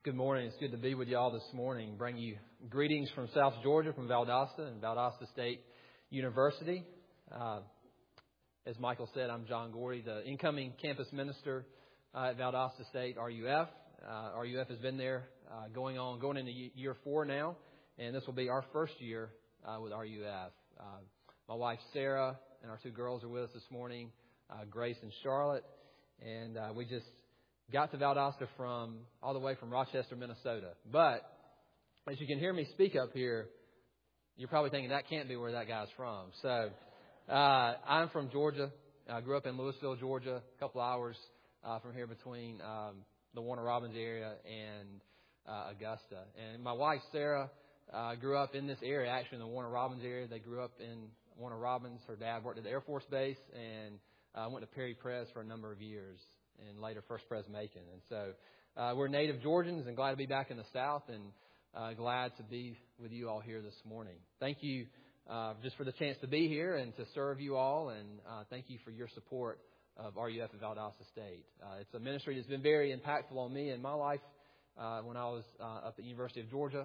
Good morning. It's good to be with you all this morning. Bring you greetings from South Georgia, from Valdosta and Valdosta State University. As Michael said, I'm John Gordy, the incoming campus minister at Valdosta State RUF. RUF has been there going into year 4 now, and this will be our first year with RUF. My wife Sarah and our 2 girls are with us this morning, Grace and Charlotte, and we just got to Valdosta all the way from Rochester, Minnesota. But as you can hear me speak up here, you're probably thinking that can't be where that guy's from. So I'm from Georgia. I grew up in Louisville, Georgia, a couple hours from here between the Warner Robins area and Augusta. And my wife, Sarah, grew up in this area, actually in the Warner Robins area. They grew up in Warner Robins. Her dad worked at the Air Force Base and went to Perry Pres for a number of years, and later First Pres Macon. And so we're native Georgians and glad to be back in the South, and glad to be with you all here this morning. Thank you just for the chance to be here and to serve you all, and thank you for your support of RUF at Valdosta State. It's a ministry that's been very impactful on me in my life when I was up at the University of Georgia,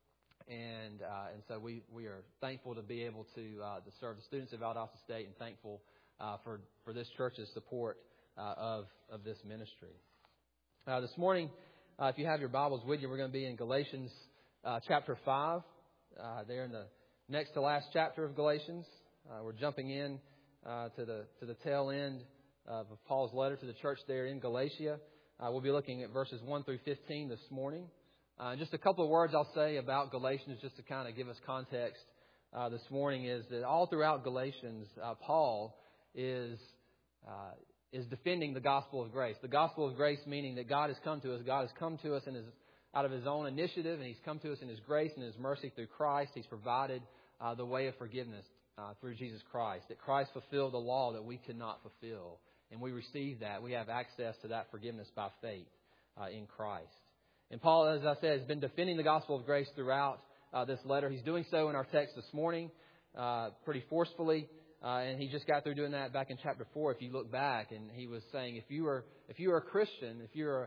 and so we are thankful to be able to serve the students at Valdosta State, and thankful for this church's support of this ministry. This morning, if you have your Bibles with you, we're going to be in Galatians chapter 5. There in the next to last chapter of Galatians. We're jumping in to the tail end of Paul's letter to the church there in Galatia. We'll be looking at verses 1 through 15 this morning. Just a couple of words I'll say about Galatians just to kind of give us context this morning is that all throughout Galatians, Paul is defending the gospel of grace. The gospel of grace meaning that God has come to us. God has come to us out of His own initiative, and He's come to us in His grace and His mercy through Christ. He's provided the way of forgiveness through Jesus Christ. That Christ fulfilled the law that we could not fulfill. And we receive that. We have access to that forgiveness by faith in Christ. And Paul, as I said, has been defending the gospel of grace throughout this letter. He's doing so in our text this morning pretty forcefully. And he just got through doing that back in chapter 4. If you look back, and he was saying, if you are a Christian, if you're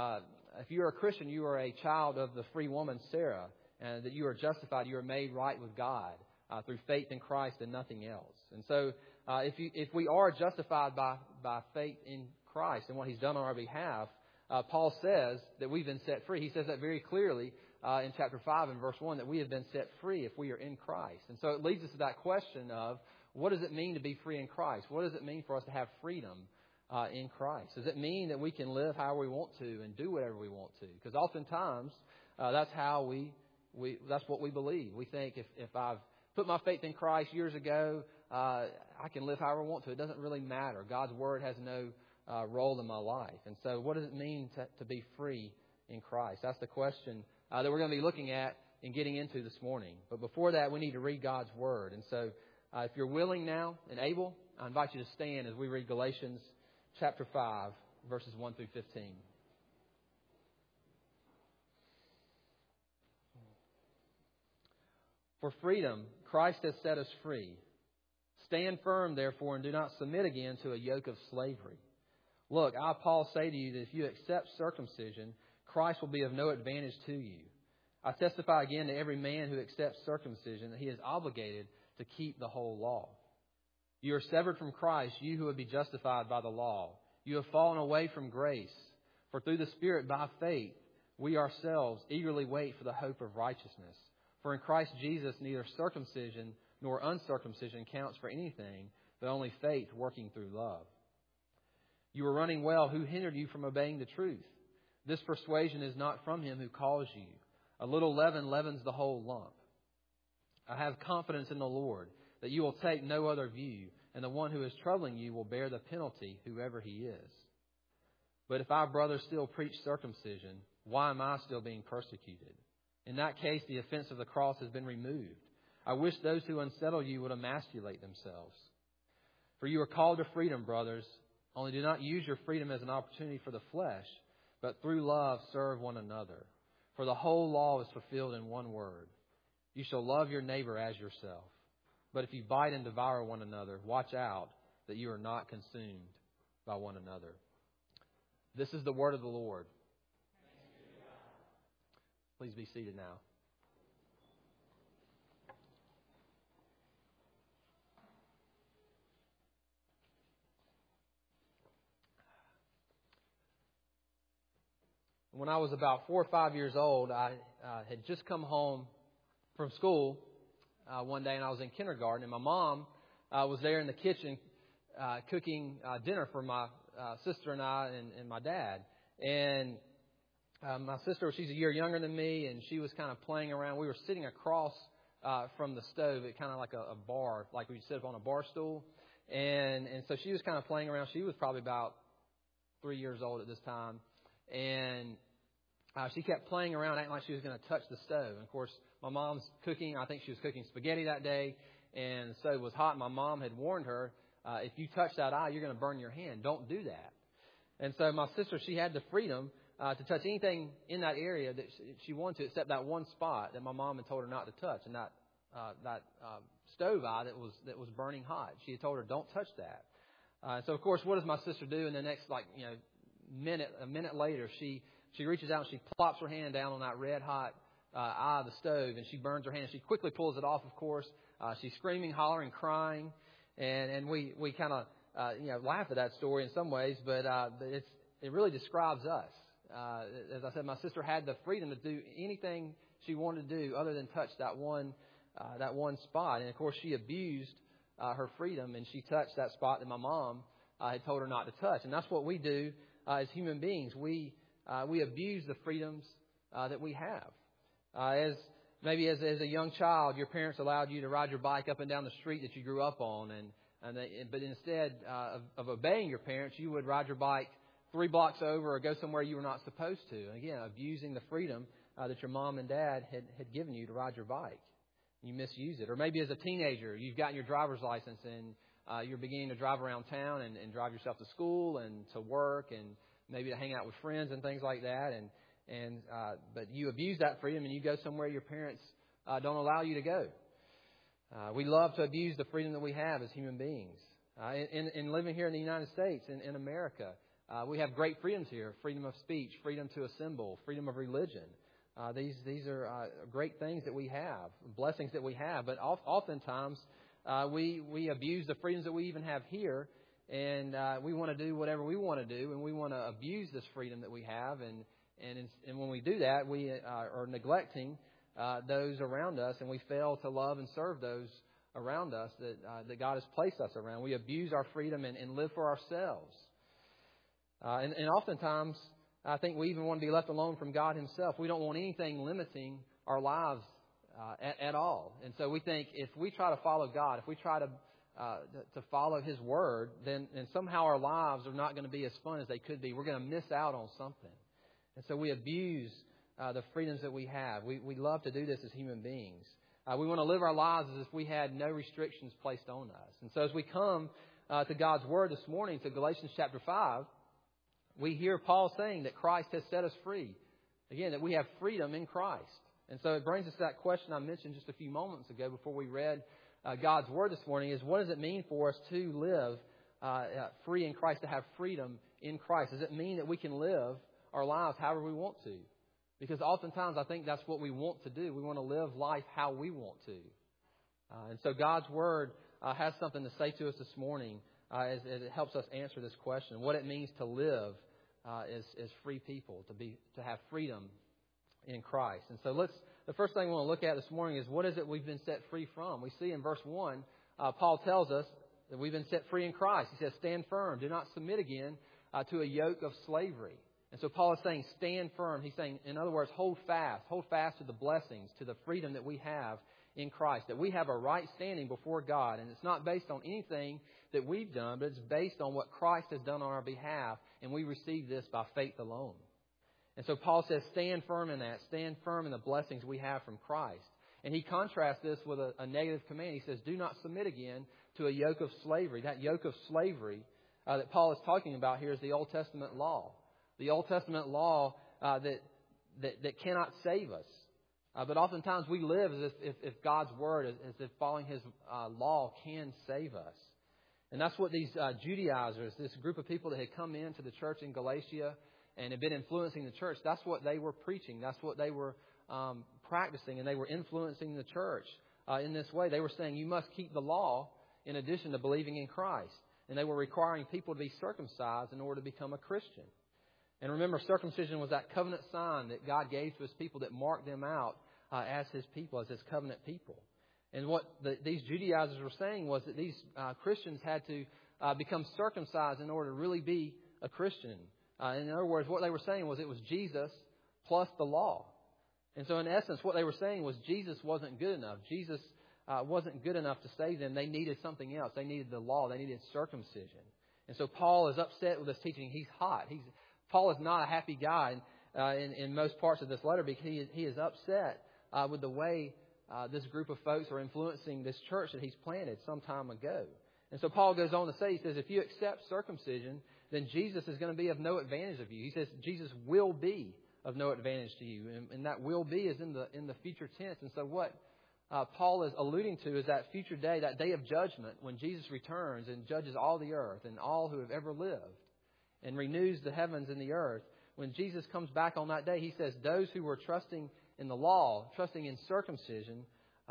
a Christian, you are a child of the free woman Sarah, and that you are justified, you are made right with God through faith in Christ and nothing else. And so, if we are justified by faith in Christ and what He's done on our behalf, Paul says that we've been set free. He says that very clearly in chapter 5 and verse 1, that we have been set free if we are in Christ. And so it leads us to that question of, what does it mean to be free in Christ? What does it mean for us to have freedom in Christ? Does it mean that we can live however we want to and do whatever we want to? Because oftentimes that's how that's what we believe. We think if I've put my faith in Christ years ago, I can live however I want to. It doesn't really matter. God's Word has no role in my life. And so what does it mean to be free in Christ? That's the question that we're going to be looking at and getting into this morning. But before that, we need to read God's Word. And so if you're willing now and able, I invite you to stand as we read Galatians chapter 5, verses 1 through 15. For freedom, Christ has set us free. Stand firm, therefore, and do not submit again to a yoke of slavery. Look, I, Paul, say to you that if you accept circumcision, Christ will be of no advantage to you. I testify again to every man who accepts circumcision that he is obligated to keep the whole law. You are severed from Christ, you who would be justified by the law. You have fallen away from grace. For through the Spirit, by faith, we ourselves eagerly wait for the hope of righteousness. For in Christ Jesus, neither circumcision nor uncircumcision counts for anything, but only faith working through love. You were running well. Who hindered you from obeying the truth? This persuasion is not from Him who calls you. A little leaven leavens the whole lump. I have confidence in the Lord that you will take no other view, and the one who is troubling you will bear the penalty, whoever he is. But if our brothers still preach circumcision, why am I still being persecuted? In that case, the offense of the cross has been removed. I wish those who unsettle you would emasculate themselves. For you are called to freedom, brothers. Only do not use your freedom as an opportunity for the flesh, but through love serve one another. For the whole law is fulfilled in one word. You shall love your neighbor as yourself. But if you bite and devour one another, watch out that you are not consumed by one another. This is the word of the Lord. Please be seated now. When I was about 4 or 5 years old, I had just come home from school one day, and I was in kindergarten, and my mom was there in the kitchen cooking dinner for my sister and I and my dad. And my sister, she's a year younger than me, and she was kind of playing around. We were sitting across from the stove at kind of like a bar, like we sit up on a bar stool. And so she was kind of playing around. She was probably about 3 years old at this time. And she kept playing around, acting like she was going to touch the stove. And, of course, my mom's cooking. I think she was cooking spaghetti that day, and the stove was hot. My mom had warned her, if you touch that eye, you're going to burn your hand. Don't do that. And so my sister, she had the freedom to touch anything in that area that she wanted to, except that one spot that my mom had told her not to touch, and that stove eye that was burning hot. She had told her, don't touch that. So, of course, what does my sister do in the next, a minute later, she reaches out and she plops her hand down on that red hot eye of the stove, and she burns her hand. She quickly pulls it off, of course. She's screaming, hollering, crying, and we kind of laugh at that story in some ways, but it really describes us. As I said, my sister had the freedom to do anything she wanted to do other than touch that one spot, and of course she abused her freedom, and she touched that spot that my mom had told her not to touch. And that's what we do as human beings. We abuse the freedoms that we have. As a young child, your parents allowed you to ride your bike up and down the street that you grew up on, but instead of obeying your parents, you would ride your bike 3 blocks over or go somewhere you were not supposed to. And again, abusing the freedom that your mom and dad had given you to ride your bike. You misuse it. Or maybe as a teenager, you've gotten your driver's license and you're beginning to drive around town and drive yourself to school and to work and maybe to hang out with friends and things like that. But you abuse that freedom and you go somewhere your parents don't allow you to go. We love to abuse the freedom that we have as human beings. In living here in the United States, in America, we have great freedoms here: freedom of speech, freedom to assemble, freedom of religion. These are great things that we have, blessings that we have. But oftentimes we abuse the freedoms that we even have here, and we want to do whatever we want to do, and we want to abuse this freedom that we have. And when we do that, we are neglecting those around us, and we fail to love and serve those around us that God has placed us around. We abuse our freedom and live for ourselves. And oftentimes, I think we even want to be left alone from God Himself. We don't want anything limiting our lives at all. And so we think if we try to follow God, if we try to follow His Word, then somehow our lives are not going to be as fun as they could be. We're going to miss out on something. And so we abuse the freedoms that we have. We love to do this as human beings. We want to live our lives as if we had no restrictions placed on us. And so as we come to God's Word this morning, to Galatians chapter 5, we hear Paul saying that Christ has set us free. Again, that we have freedom in Christ. And so it brings us to that question I mentioned just a few moments ago before we read God's Word this morning, is what does it mean for us to live free in Christ, to have freedom in Christ? Does it mean that we can live our lives however we want to? Because oftentimes I think that's what we want to do. We want to live life how we want to. And so God's Word has something to say to us this morning as it helps us answer this question, what it means to live as free people, to have freedom in Christ. And so the first thing we want to look at this morning is, what is it we've been set free from? We see in verse 1, Paul tells us that we've been set free in Christ. He says, stand firm, do not submit again to a yoke of slavery. And so Paul is saying, stand firm. He's saying, in other words, hold fast to the blessings, to the freedom that we have in Christ, that we have a right standing before God. And it's not based on anything that we've done, but it's based on what Christ has done on our behalf, and we receive this by faith alone. And so Paul says, stand firm in that. Stand firm in the blessings we have from Christ. And he contrasts this with a negative command. He says, do not submit again to a yoke of slavery. That yoke of slavery that Paul is talking about here is the Old Testament law. The Old Testament law that cannot save us. But oftentimes we live as if God's Word, as if following His law can save us. And that's what these Judaizers, this group of people that had come into the church in Galatia and had been influencing the church, that's what they were preaching. That's what they were practicing, and they were influencing the church in this way. They were saying you must keep the law in addition to believing in Christ. And they were requiring people to be circumcised in order to become a Christian. And remember, circumcision was that covenant sign that God gave to His people that marked them out as His people, as His covenant people. And what these Judaizers were saying was that these Christians had to become circumcised in order to really be a Christian. In other words, what they were saying was it was Jesus plus the law. And so in essence, what they were saying was Jesus wasn't good enough. Jesus wasn't good enough to save them. They needed something else. They needed the law. They needed circumcision. And so Paul is upset with this teaching. He's hot. Paul is not a happy guy in most parts of this letter because he is upset with the way this group of folks are influencing this church that he's planted some time ago. And so Paul goes on to say, he says, if you accept circumcision, then Jesus is going to be of no advantage of you. He says Jesus will be of no advantage to you. And that will be is in the future tense. And so what Paul is alluding to is that future day, that day of judgment, when Jesus returns and judges all the earth and all who have ever lived and renews the heavens and the earth. When Jesus comes back on that day, He says those who were trusting in the law, trusting in circumcision,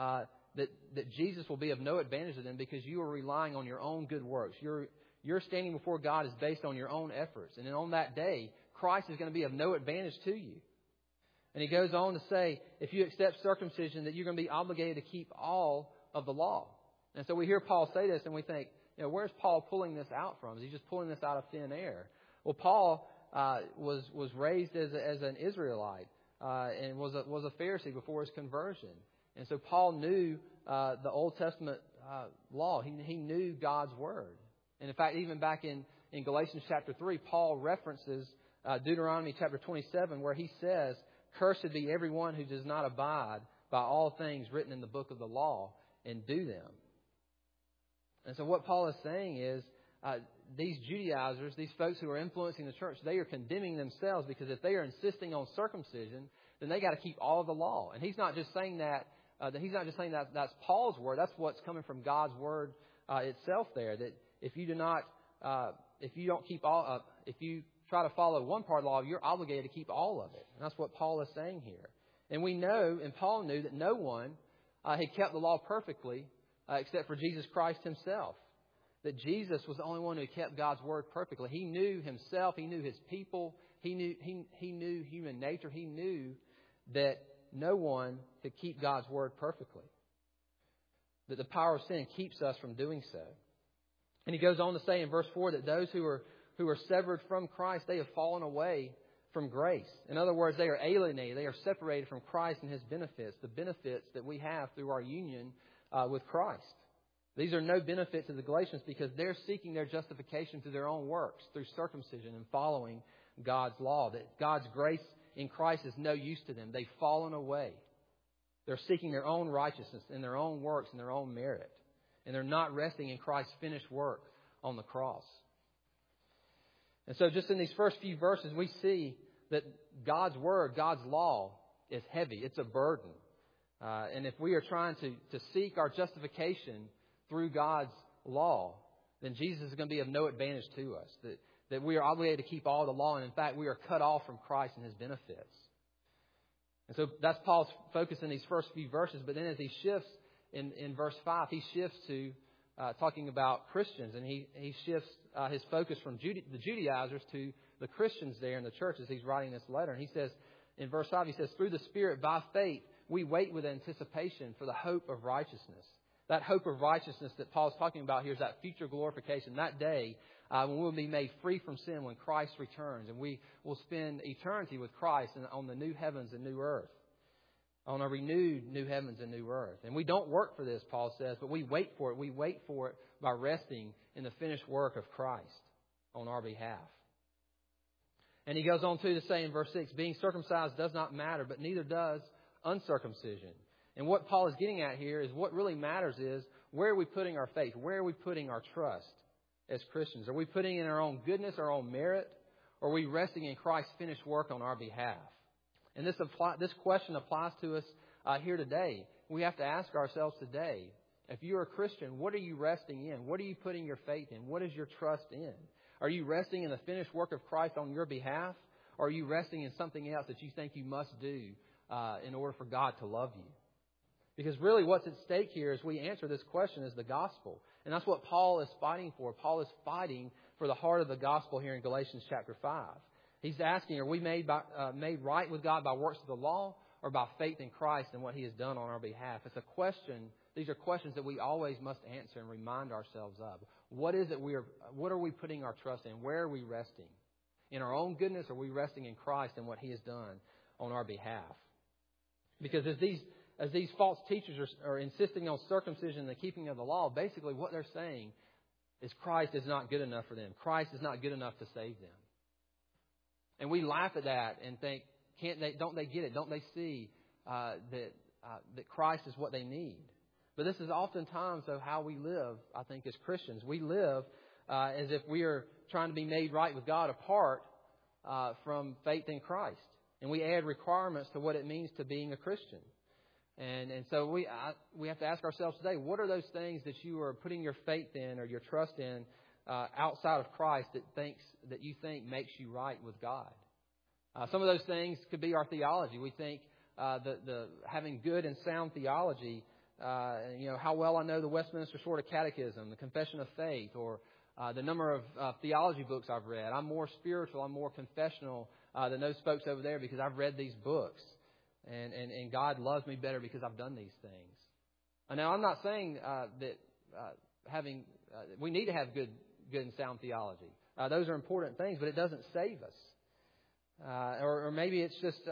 that Jesus will be of no advantage to them because you are relying on your own good works. Your standing before God is based on your own efforts. And then on that day, Christ is going to be of no advantage to you. And he goes on to say, if you accept circumcision, that you're going to be obligated to keep all of the law. And so we hear Paul say this and we think, where's Paul pulling this out from? Is he just pulling this out of thin air? Well, Paul was raised as an Israelite and was a Pharisee before his conversion. And so Paul knew the Old Testament law. He knew God's Word. And in fact, even back in Galatians chapter 3, Paul references Deuteronomy chapter 27, where he says, cursed be everyone who does not abide by all things written in the book of the law and do them. And so what Paul is saying is these Judaizers, these folks who are influencing the church, they are condemning themselves because if they are insisting on circumcision, then they got to keep all of the law. And he's not just saying that. He's not just saying that that's Paul's word. That's what's coming from God's word itself. There, that if you don't keep all, if you try to follow one part of the law, you're obligated to keep all of it. And that's what Paul is saying here. And we know, and Paul knew, that no one had kept the law perfectly except for Jesus Christ Himself. That Jesus was the only one who kept God's word perfectly. He knew Himself. He knew His people. He knew human nature. He knew that no one could keep God's word perfectly. That the power of sin keeps us from doing so. And he goes on to say in verse 4 that those who are severed from Christ, they have fallen away from grace. In other words, they are alienated. They are separated from Christ and His benefits, the benefits that we have through our union with Christ. These are no benefit to the Galatians because they're seeking their justification through their own works, through circumcision and following God's law. That God's grace in Christ is no use to them. They've fallen away. They're seeking their own righteousness and their own works and their own merit. And they're not resting in Christ's finished work on the cross. And so just in these first few verses, we see that God's word, God's law, is heavy. It's a burden. And if we are trying to seek our justification through God's law, then Jesus is going to be of no advantage to us. That we are obligated to keep all the law. And in fact, we are cut off from Christ and His benefits. And so that's Paul's focus in these first few verses. But then as he shifts in verse 5, he shifts to talking about Christians. And he shifts his focus from the Judaizers to the Christians there in the church as he's writing this letter. And he says, in verse 5, he says, through the Spirit, by faith, we wait with anticipation for the hope of righteousness. That hope of righteousness that Paul's talking about here is that future glorification, that day when we'll be made free from sin when Christ returns. And we will spend eternity with Christ on the new heavens and new earth, on a renewed new heavens and new earth. And we don't work for this, Paul says, but we wait for it. We wait for it by resting in the finished work of Christ on our behalf. And he goes on to say in verse 6, being circumcised does not matter, but neither does uncircumcision. And what Paul is getting at here is what really matters is where are we putting our faith? Where are we putting our trust as Christians? Are we putting in our own goodness, our own merit? Or are we resting in Christ's finished work on our behalf? And this question applies to us here today. We have to ask ourselves today, if you're a Christian, what are you resting in? What are you putting your faith in? What is your trust in? Are you resting in the finished work of Christ on your behalf? Or are you resting in something else that you think you must do in order for God to love you? Because really what's at stake here as we answer this question is the gospel. And that's what Paul is fighting for. Paul is fighting for the heart of the gospel here in Galatians chapter 5. He's asking, are we made right with God by works of the law or by faith in Christ and what He has done on our behalf? It's a question. These are questions that we always must answer and remind ourselves of. What are we putting our trust in? Where are we resting? In our own goodness, or are we resting in Christ and what He has done on our behalf? Because as these false teachers are insisting on circumcision and the keeping of the law, basically what they're saying is Christ is not good enough for them. Christ is not good enough to save them. And we laugh at that and think, don't they get it? Don't they see that Christ is what they need? But this is oftentimes how we live, I think, as Christians. We live as if we are trying to be made right with God apart from faith in Christ. And we add requirements to what it means to being a Christian. And so we have to ask ourselves today, what are those things that you are putting your faith in or your trust in outside of Christ that you think makes you right with God? Some of those things could be our theology. We think the having good and sound theology, how well I know the Westminster Shorter Catechism, the Confession of Faith, or the number of theology books I've read. I'm more spiritual, I'm more confessional than those folks over there because I've read these books. And God loves me better because I've done these things. Now, I'm not saying that we need to have good and sound theology. Those are important things, but it doesn't save us. Or maybe it's just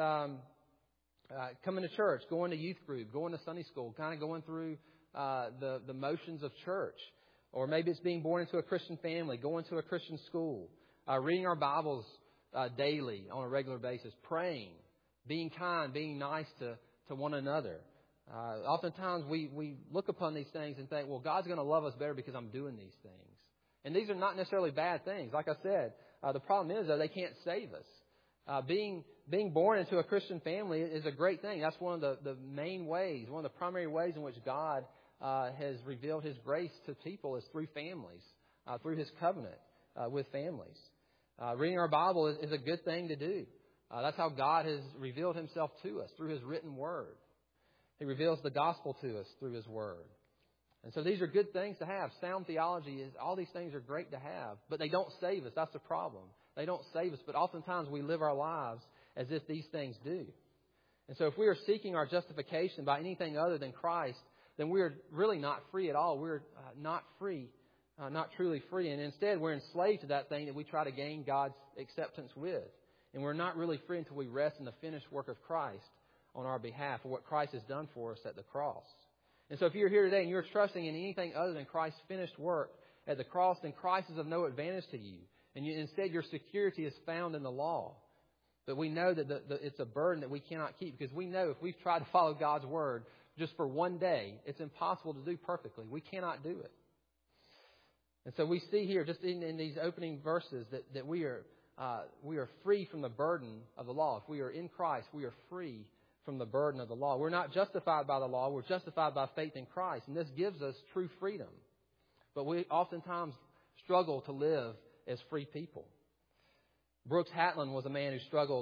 coming to church, going to youth group, going to Sunday school, kind of going through the motions of church. Or maybe it's being born into a Christian family, going to a Christian school, reading our Bibles daily on a regular basis, praying, being kind, being nice to one another. Oftentimes we look upon these things and think, well, God's going to love us better because I'm doing these things. And these are not necessarily bad things. Like I said, the problem is, though, they can't save us. Being born into a Christian family is a great thing. That's one of the main ways, one of the primary ways in which God has revealed His grace to people is through families, through His covenant with families. Reading our Bible is a good thing to do. That's how God has revealed Himself to us, through His written Word. He reveals the gospel to us through His Word. And so these are good things to have. Sound theology all these things are great to have, but they don't save us. That's the problem. They don't save us, but oftentimes we live our lives as if these things do. And so if we are seeking our justification by anything other than Christ, then we are really not free at all. We're not free, not truly free. And instead, we're enslaved to that thing that we try to gain God's acceptance with. And we're not really free until we rest in the finished work of Christ on our behalf, or what Christ has done for us at the cross. And so if you're here today and you're trusting in anything other than Christ's finished work at the cross, then Christ is of no advantage to you. And instead, your security is found in the law. But we know that it's a burden that we cannot keep, because we know if we've tried to follow God's Word just for one day, it's impossible to do perfectly. We cannot do it. And so we see here, just in these opening verses, that we are free from the burden of the law. If we are in Christ, we are free from the burden of the law. We're not justified by the law. We're justified by faith in Christ. And this gives us true freedom. But we oftentimes struggle to live as free people. Brooks Hatlin was a man who struggled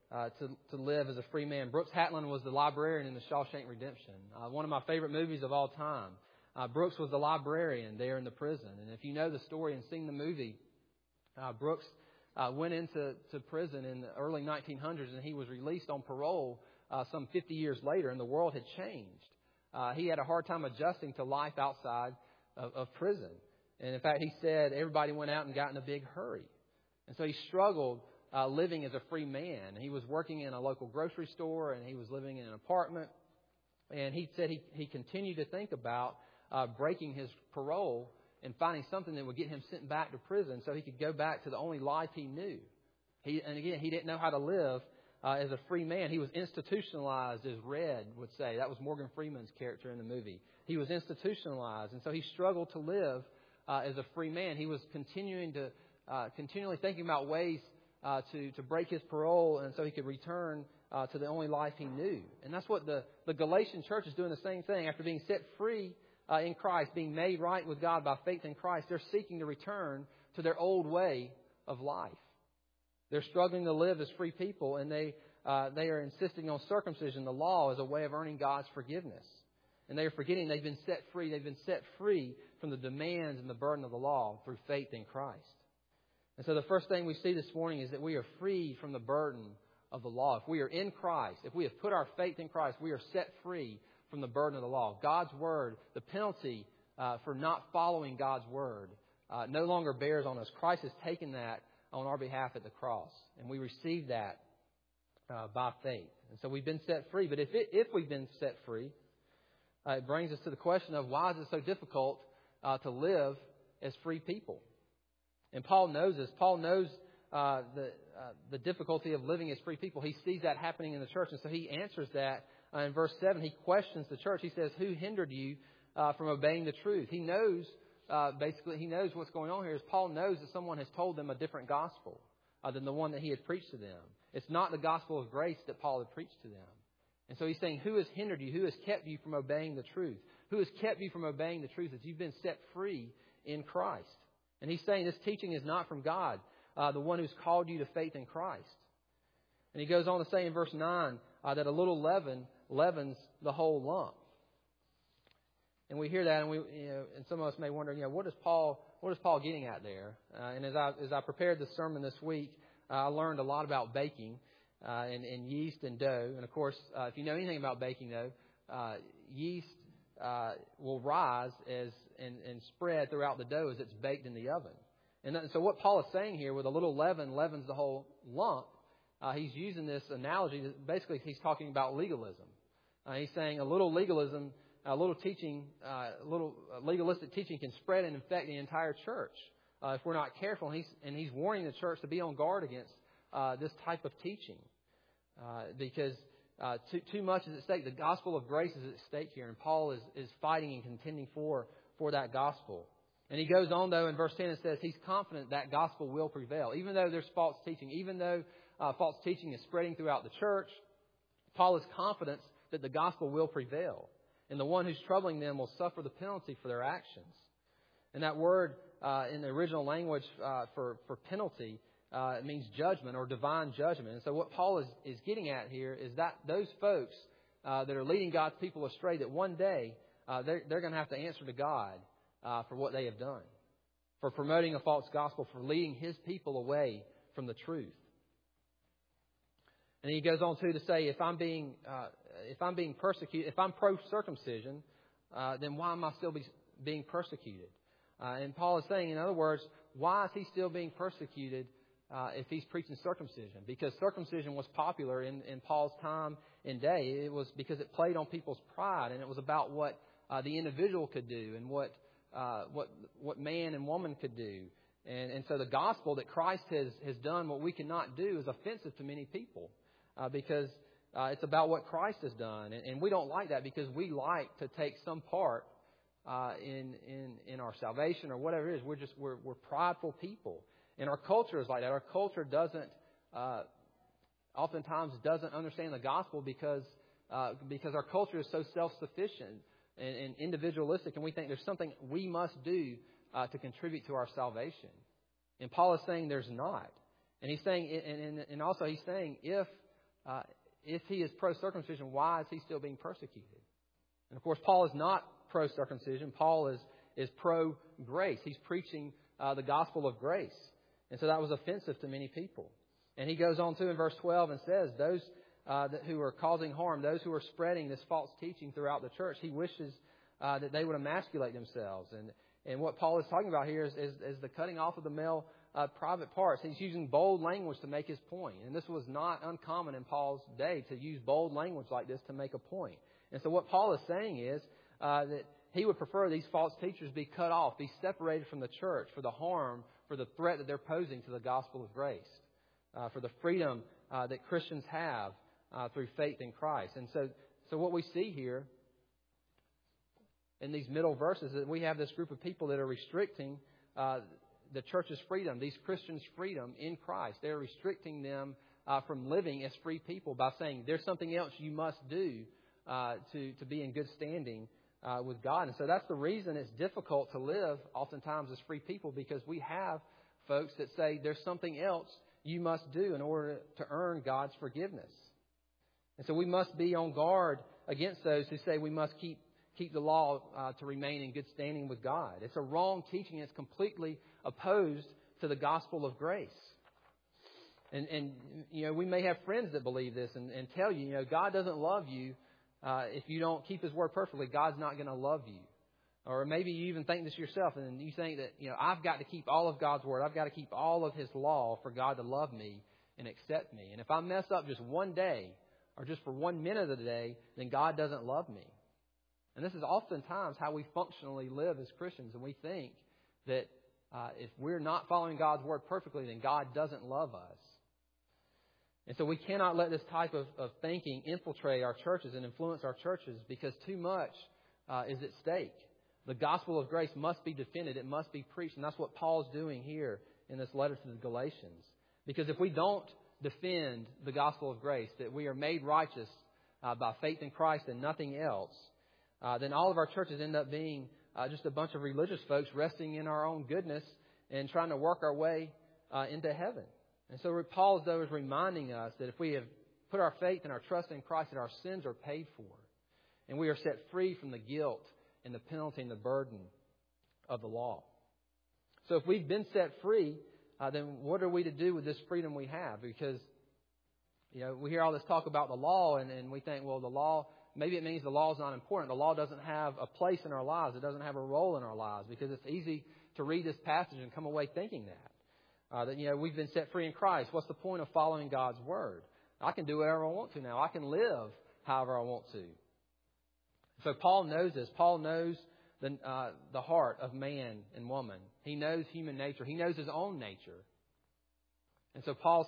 to live as a free man. Brooks Hatlin was the librarian in The Shawshank Redemption, one of my favorite movies of all time. Brooks was the librarian there in the prison. And if you know the story and seen the movie, Brooks went into prison in the early 1900s, and he was released on parole some 50 years later, and the world had changed. He had a hard time adjusting to life outside of prison. And in fact, he said everybody went out and got in a big hurry. And so he struggled living as a free man. He was working in a local grocery store, and he was living in an apartment. And he said he continued to think about breaking his parole and finding something that would get him sent back to prison so he could go back to the only life he knew. And again, he didn't know how to live as a free man. He was institutionalized, as Red would say. That was Morgan Freeman's character in the movie. He was institutionalized, and so he struggled to live as a free man. He was continually thinking about ways to break his parole, and so he could return to the only life he knew. And that's what the Galatian church is doing, the same thing. After being set free in Christ, being made right with God by faith in Christ, they're seeking to return to their old way of life. They're struggling to live as free people, and they are insisting on circumcision, the law, as a way of earning God's forgiveness. And they are forgetting they've been set free. They've been set free from the demands and the burden of the law through faith in Christ. And so the first thing we see this morning is that we are free from the burden of the law. If we are in Christ, if we have put our faith in Christ, we are set free from the burden of the law. God's Word, the penalty for not following God's Word, no longer bears on us. Christ has taken that on our behalf at the cross, and we receive that by faith. And so we've been set free. But if we've been set free, it brings us to the question of why is it so difficult to live as free people? And Paul knows this. Paul knows the difficulty of living as free people. He sees that happening in the church, and so he answers that in verse 7. He questions the church. He says, "Who hindered you from obeying the truth?" He knows, he knows what's going on here. Is Paul knows that someone has told them a different gospel than the one that he had preached to them. It's not the gospel of grace that Paul had preached to them. And so he's saying, who has hindered you? Who has kept you from obeying the truth? Who has kept you from obeying the truth that you've been set free in Christ? And he's saying this teaching is not from God, the one who's called you to faith in Christ. And he goes on to say in verse 9 that a little leaven leavens the whole lump. And we hear that, and some of us may wonder, what is Paul getting at there? And as I prepared this sermon this week, I learned a lot about baking and yeast and dough. And of course, if you know anything about baking, though, yeast will rise and spread throughout the dough as it's baked in the oven. And so what Paul is saying here, with a little leaven leavens the whole lump, he's using this analogy. Basically, he's talking about legalism. He's saying a little legalism, a little teaching, legalistic teaching can spread and infect the entire church if we're not careful. And he's warning the church to be on guard against this type of teaching because too much is at stake. The gospel of grace is at stake here, and Paul is fighting and contending for that gospel. And he goes on, though, in verse 10 and says he's confident that gospel will prevail. Even though there's false teaching, even though false teaching is spreading throughout the church, Paul is confident that the gospel will prevail. And the one who's troubling them will suffer the penalty for their actions. And that word in the original language for penalty, it means judgment or divine judgment. And so what Paul is getting at here is that those folks that are leading God's people astray, that one day they're going to have to answer to God for what they have done, for promoting a false gospel, for leading His people away from the truth. And he goes on to say, if I'm being persecuted, if I'm pro-circumcision, then why am I still being persecuted? And Paul is saying, in other words, why is he still being persecuted if he's preaching circumcision? Because circumcision was popular in Paul's time and day. It was because it played on people's pride, and it was about what the individual could do and what man and woman could do. And so the gospel that Christ has done what we cannot do is offensive to many people because it's about what Christ has done. And we don't like that because we like to take some part in our salvation or whatever it is. We're prideful people. And our culture is like that. Our culture oftentimes doesn't understand the gospel because our culture is so self-sufficient and individualistic, and we think there's something we must do to contribute to our salvation. And Paul is saying there's not. And he's saying, and also he's saying, if he is pro-circumcision, why is he still being persecuted? And of course, Paul is not pro-circumcision. Paul is pro-grace. He's preaching the gospel of grace. And so that was offensive to many people. And he goes on to in verse 12 and says, those who are causing harm, those who are spreading this false teaching throughout the church, he wishes that they would emasculate themselves. And what Paul is talking about here is the cutting off of the male private parts. He's using bold language to make his point. And this was not uncommon in Paul's day to use bold language like this to make a point. And so what Paul is saying is that he would prefer these false teachers be cut off, be separated from the church for the harm, for the threat that they're posing to the gospel of grace, for the freedom that Christians have through faith in Christ. And so what we see here in these middle verses is that we have this group of people that are restricting the church's freedom, these Christians' freedom in Christ. They're restricting them from living as free people by saying there's something else you must do to be in good standing with God. And so that's the reason it's difficult to live oftentimes as free people, because we have folks that say there's something else you must do in order to earn God's forgiveness. And so we must be on guard against those who say we must keep the law to remain in good standing with God. It's a wrong teaching. It's completely opposed to the gospel of grace. And we may have friends that believe this and tell you, God doesn't love you if you don't keep His word perfectly. God's not going to love you. Or maybe you even think this yourself and you think that, I've got to keep all of God's word. I've got to keep all of His law for God to love me and accept me. And if I mess up just one day or just for 1 minute of the day, then God doesn't love me. And this is oftentimes how we functionally live as Christians. And we think that if we're not following God's word perfectly, then God doesn't love us. And so we cannot let this type of thinking infiltrate our churches and influence our churches, because too much is at stake. The gospel of grace must be defended. It must be preached. And that's what Paul's doing here in this letter to the Galatians. Because if we don't defend the gospel of grace, that we are made righteous by faith in Christ and nothing else, then all of our churches end up being just a bunch of religious folks resting in our own goodness and trying to work our way into heaven. And so Paul, though, is reminding us that if we have put our faith and our trust in Christ, that our sins are paid for. And we are set free from the guilt and the penalty and the burden of the law. So if we've been set free, then what are we to do with this freedom we have? Because, we hear all this talk about the law and we think, well, the law, maybe it means the law is not important. The law doesn't have a place in our lives. It doesn't have a role in our lives, because it's easy to read this passage and come away thinking that. That we've been set free in Christ. What's the point of following God's word? I can do whatever I want to now. I can live however I want to. So Paul knows this. Paul knows the heart of man and woman. He knows human nature. He knows his own nature. And so Paul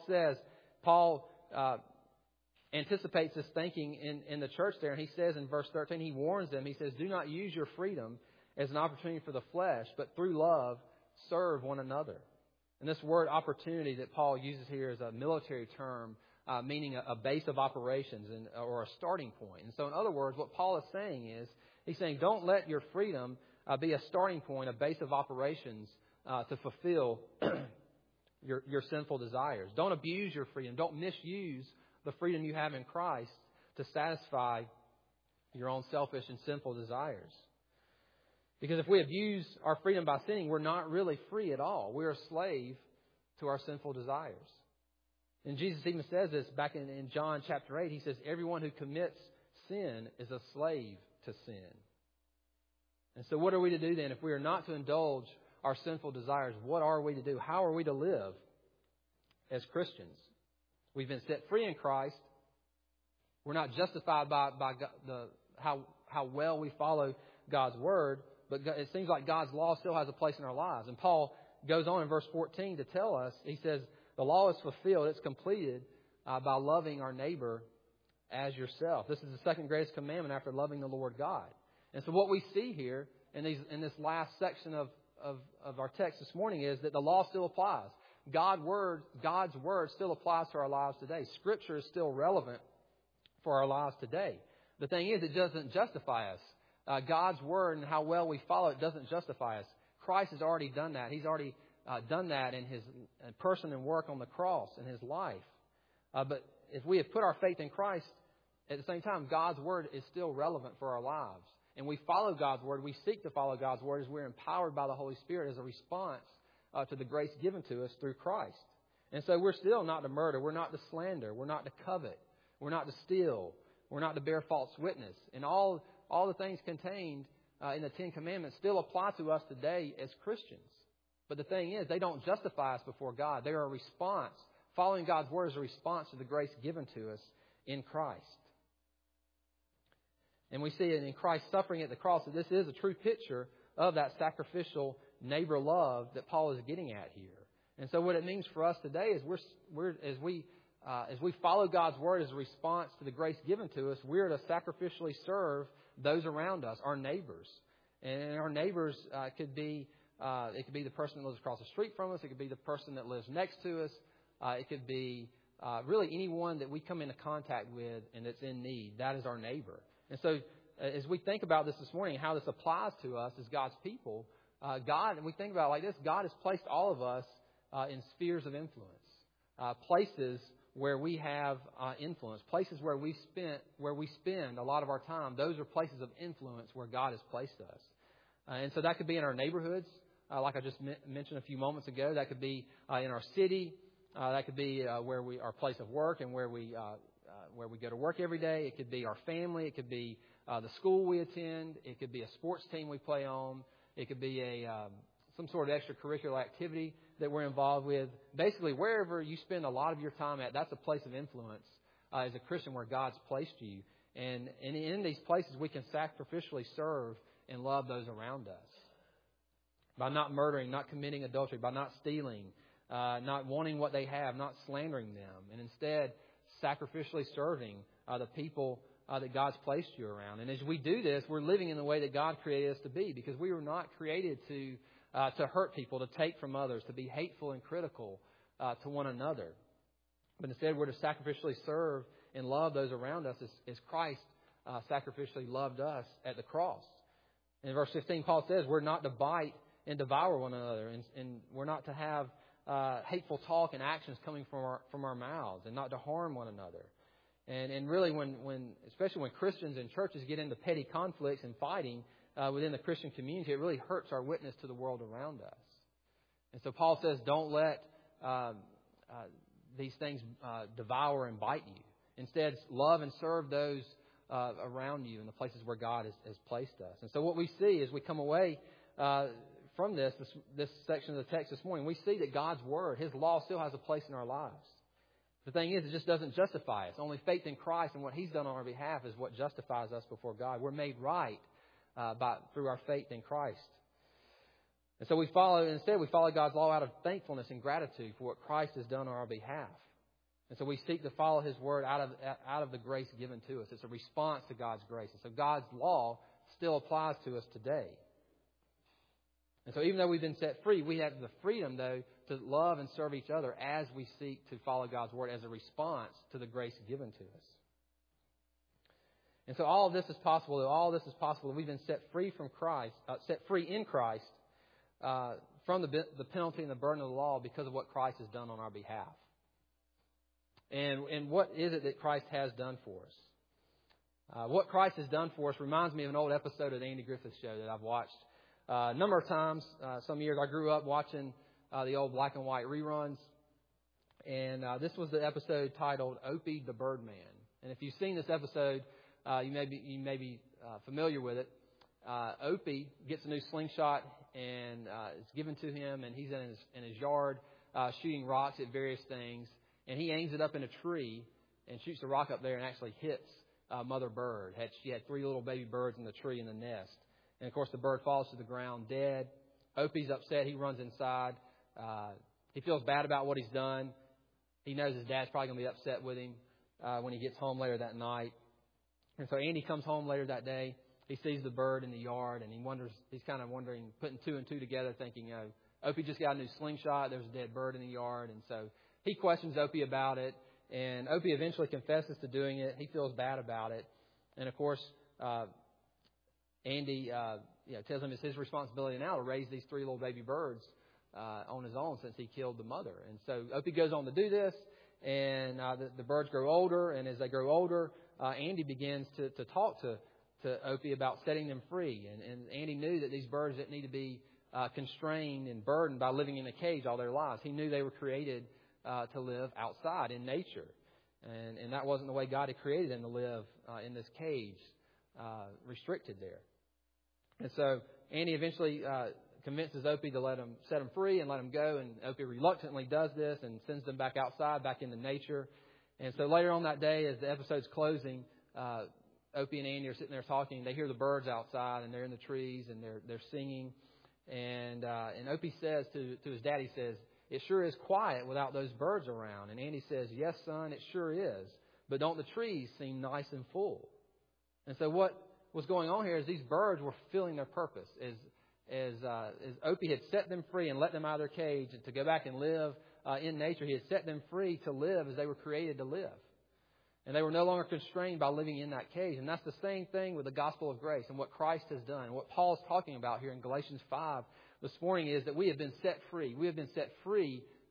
anticipates this thinking in the church there. And he says in verse 13, he warns them. He says, do not use your freedom as an opportunity for the flesh, but through love serve one another. And this word opportunity that Paul uses here is a military term, meaning a base of operations or a starting point. And so in other words, what Paul is saying is, he's saying don't let your freedom be a starting point, a base of operations to fulfill your sinful desires. Don't abuse your freedom. Don't misuse the freedom you have in Christ to satisfy your own selfish and sinful desires. Because if we abuse our freedom by sinning, we're not really free at all. We're a slave to our sinful desires. And Jesus even says this back in John chapter 8. He says, everyone who commits sin is a slave to sin. And so what are we to do then? If we are not to indulge our sinful desires, what are we to do? How are we to live as Christians? We've been set free in Christ. We're not justified by how well we follow God's word, but it seems like God's law still has a place in our lives. And Paul goes on in verse 14 to tell us, he says, the law is fulfilled, it's completed by loving our neighbor as yourself. This is the second greatest commandment after loving the Lord God. And so what we see here in this last section of our text this morning is that the law still applies. God's word still applies to our lives today. Scripture is still relevant for our lives today. The thing is, it doesn't justify us. God's word and how well we follow it doesn't justify us. Christ has already done that. He's already done that in His person and work on the cross in His life. But if we have put our faith in Christ, at the same time, God's word is still relevant for our lives. And we follow God's word. We seek to follow God's word as we're empowered by the Holy Spirit as a response to the grace given to us through Christ. And so we're still not to murder. We're not to slander. We're not to covet. We're not to steal. We're not to bear false witness. And all the things contained in the Ten Commandments still apply to us today as Christians. But the thing is, they don't justify us before God. They are a response. Following God's word is a response to the grace given to us in Christ. And we see it in Christ's suffering at the cross that this is a true picture of that sacrificial neighbor love that Paul is getting at here. And so what it means for us today is as we follow God's word as a response to the grace given to us, we're to sacrificially serve those around us, our neighbors. And our neighbors could be the person that lives across the street from us. It could be the person that lives next to us. It could be really anyone that we come into contact with and that's in need. That is our neighbor. And so as we think about this morning, how this applies to us as God's people, and we think about it like this, God has placed all of us in spheres of influence. places where we have influence, places where we spend a lot of our time. Those are places of influence where God has placed us. And so that could be in our neighborhoods, like I just mentioned a few moments ago. That could be in our city. That could be where our place of work and where we go to work every day. It could be our family. It could be the school we attend. It could be a sports team we play on. It could be some sort of extracurricular activity that we're involved with. Basically, wherever you spend a lot of your time at, that's a place of influence as a Christian where God's placed you. And in these places, we can sacrificially serve and love those around us. By not murdering, not committing adultery, by not stealing, not wanting what they have, not slandering them, and instead sacrificially serving the people that God's placed you around. And as we do this, we're living in the way that God created us to be, because we were not created to hurt people, to take from others, to be hateful and critical to one another. But instead, we're to sacrificially serve and love those around us as Christ sacrificially loved us at the cross. In verse 15, Paul says we're not to bite and devour one another, and we're not to have hateful talk and actions coming from our mouths, and not to harm one another. And really, especially when Christians and churches get into petty conflicts and fighting within the Christian community, it really hurts our witness to the world around us. And so Paul says, don't let these things devour and bite you. Instead, love and serve those around you in the places where God has placed us. And so what we see as we come away from this section of the text this morning, we see that God's Word, His law, still has a place in our lives. The thing is, it just doesn't justify us. Only faith in Christ and what He's done on our behalf is what justifies us before God. We're made right through our faith in Christ. And so instead we follow God's law out of thankfulness and gratitude for what Christ has done on our behalf. And so we seek to follow His Word out of the grace given to us. It's a response to God's grace. And so God's law still applies to us today. And so even though we've been set free, we have the freedom, though, to love and serve each other as we seek to follow God's Word as a response to the grace given to us. And so all of this is possible. All of this is possible. We've been set free from Christ, set free in Christ from the penalty and the burden of the law because of what Christ has done on our behalf. And what is it that Christ has done for us? What Christ has done for us reminds me of an old episode of the Andy Griffith Show that I've watched a number of times. Some years I grew up watching the old black and white reruns. And this was the episode titled Opie the Birdman. And if you've seen this episode, you may be familiar with it. Opie gets a new slingshot and it's given to him, and he's in his yard shooting rocks at various things. And he aims it up in a tree and shoots the rock up there and actually hits mother bird. She had 3 little baby birds in the tree in the nest. And, of course, the bird falls to the ground dead. Opie's upset. He runs inside. He feels bad about what he's done. He knows his dad's probably going to be upset with him when he gets home later that night. And so Andy comes home later that day. He sees the bird in the yard, and he's kind of wondering, putting 2 and 2 together, thinking, Opie just got a new slingshot. There's a dead bird in the yard. And so he questions Opie about it, and Opie eventually confesses to doing it. He feels bad about it. And, of course, Andy tells him it's his responsibility now to raise these 3 little baby birds on his own since he killed the mother. And so Opie goes on to do this, and the birds grow older, and as they grow older, Andy begins to talk to Opie about setting them free. And Andy knew that these birds didn't need to be constrained and burdened by living in a cage all their lives. He knew they were created to live outside in nature. And that wasn't the way God had created them to live in this cage, restricted there. And so Andy eventually convinces Opie to set him free and let him go. And Opie reluctantly does this and sends them back outside, back into nature. And so later on that day, as the episode's closing, Opie and Andy are sitting there talking. They hear the birds outside, and they're in the trees, and they're singing. And Opie says to his dad, he says, "It sure is quiet without those birds around." And Andy says, "Yes, son, it sure is. But don't the trees seem nice and full?" And so what was going on here is these birds were fulfilling their purpose. As Opie had set them free and let them out of their cage and to go back and live in nature, he had set them free to live as they were created to live. And they were no longer constrained by living in that cage. And that's the same thing with the gospel of grace and what Christ has done. What Paul's talking about here in Galatians 5 this morning is that we have been set free. We have been set free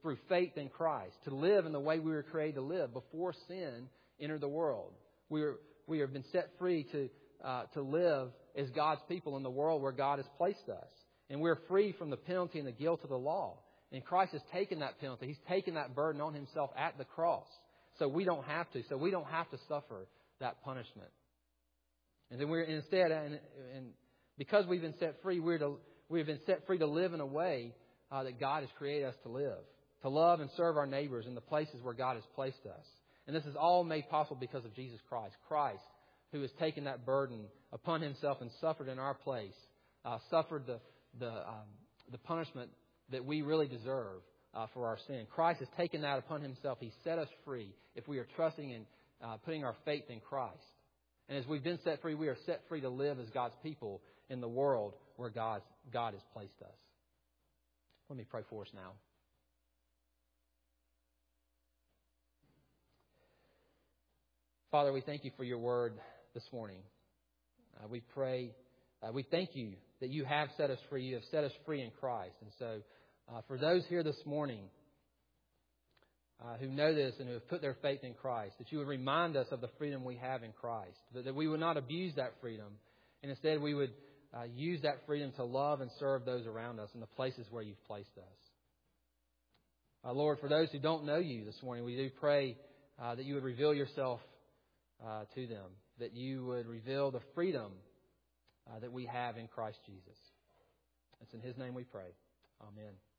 through faith in Christ, to live in the way we were created to live before sin entered the world. We have been set free to live as God's people in the world where God has placed us. And we're free from the penalty and the guilt of the law. And Christ has taken that penalty. He's taken that burden on Himself at the cross. So we don't have to. So we don't have to suffer that punishment. And then and because we've been set free, we've been set free to live in a way that God has created us to live. To love and serve our neighbors in the places where God has placed us. And this is all made possible because of Jesus Christ. Christ, who has taken that burden upon Himself and suffered in our place, suffered the punishment that we really deserve for our sin. Christ has taken that upon Himself. He set us free if we are trusting and putting our faith in Christ. And as we've been set free, we are set free to live as God's people in the world where God has placed us. Let me pray for us now. Father, we thank You for Your word this morning. We pray, we thank You that You have set us free. You have set us free in Christ. And so for those here this morning who know this and who have put their faith in Christ, that You would remind us of the freedom we have in Christ, that we would not abuse that freedom, and instead we would use that freedom to love and serve those around us in the places where You've placed us. Lord, for those who don't know You this morning, we do pray that You would reveal Yourself to them, that You would reveal the freedom that we have in Christ Jesus. It's in His name we pray. Amen.